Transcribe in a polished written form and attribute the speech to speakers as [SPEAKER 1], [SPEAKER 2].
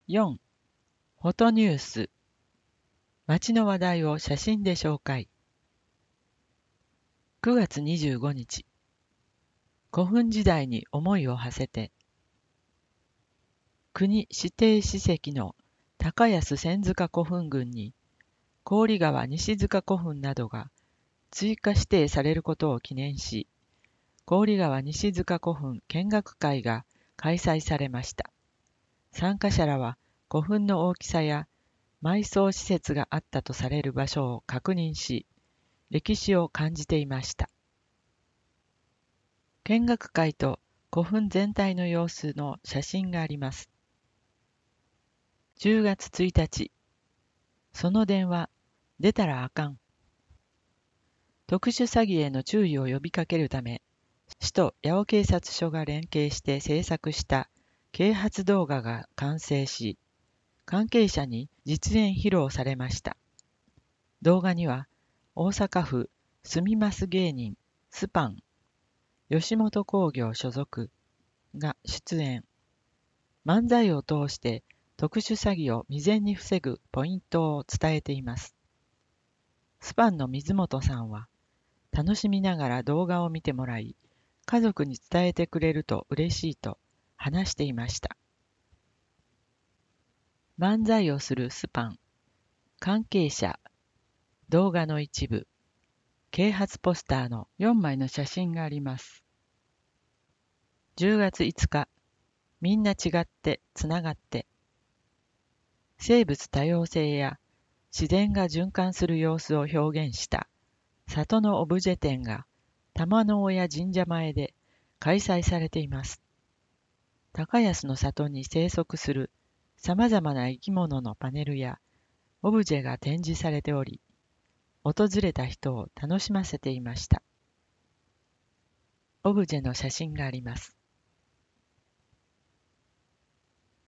[SPEAKER 1] 4. フォトニュース。街の話題を写真で紹介。9月25日。古墳時代に思いを馳せて。国指定史跡の高安千塚古墳群に郡川西塚古墳などが追加指定されることを記念し、郡川西塚古墳見学会が開催されました。参加者らは古墳の大きさや埋葬施設があったとされる場所を確認し、歴史を感じていました。見学会と古墳全体の様子の写真があります。10月1日、その電話、出たらあかん。特殊詐欺への注意を呼びかけるため、市と八尾警察署が連携して制作した啓発動画が完成し、関係者に実演披露されました。動画には、大阪府住みます芸人スパン、吉本興業所属が出演。漫才を通して特殊詐欺を未然に防ぐポイントを伝えています。スパンの水本さんは、楽しみながら動画を見てもらい、家族に伝えてくれると嬉しいと話していました。漫才をするスパン、関係者、動画の一部、啓発ポスターの4枚の写真があります。10月5日、みんな違ってつながって。生物多様性や自然が循環する様子を表現した里のオブジェ展が玉の親神社前で開催されています。高安の里に生息するさまざまな生き物のパネルやオブジェが展示されており、訪れた人を楽しませていました。オブジェの写真があります。